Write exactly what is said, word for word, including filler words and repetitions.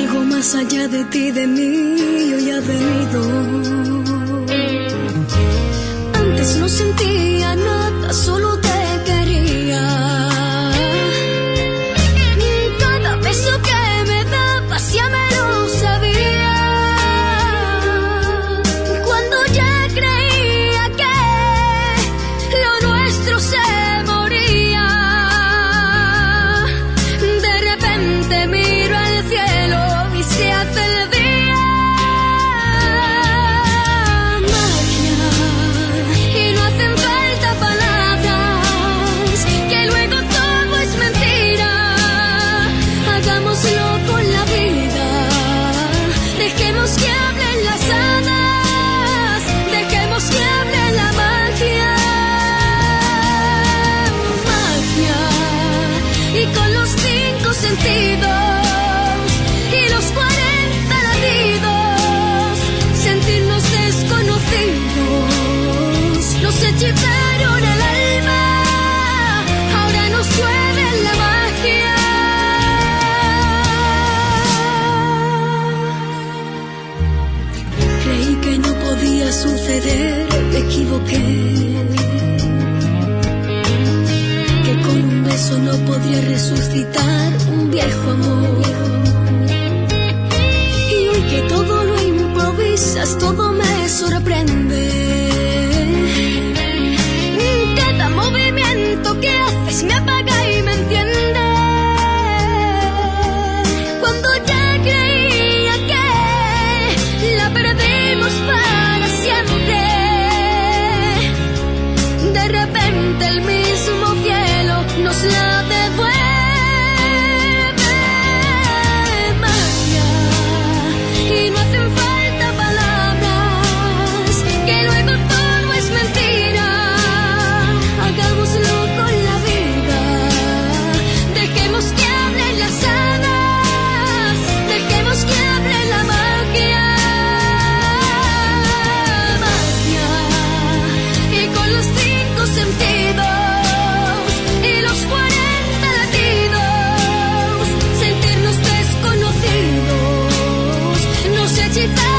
algo más allá de ti, de mí, hoy ha venido. Antes no sentía nada, solo te quería. Cada beso que me dabas ya me lo sabía. Cuando ya creía que lo nuestro se moría, de repente miro al cielo y se hace el día. Magia, y no hacen falta palabras, que luego todo es mentira. Hagámoslo con la vida, dejemos que hablen las hadas, dejemos que hable la magia. Magia, y con los cinco sentidos y los cuarenta latidos, sentirnos desconocidos, nos hechizaron el alma, ahora nos llueve la magia. Creí que no podía suceder, me equivoqué, que con un beso no podría resucitar un viejo amor. Y hoy que todo lo improvisas, todo me sorprende. Cada movimiento que haces me apaga y me enciende. Cuando ya creía que la perdimos para siempre, de repente el mismo cielo nos la devuelve. Magia, y no hacen falta palabras, que luego todo es mentira. Hagámoslo con la vida, dejemos que hablen las hadas, dejemos que hable la magia. Magia, y con los cinco sentidos y los cuarenta latidos, sentirnos desconocidos, nos hechiza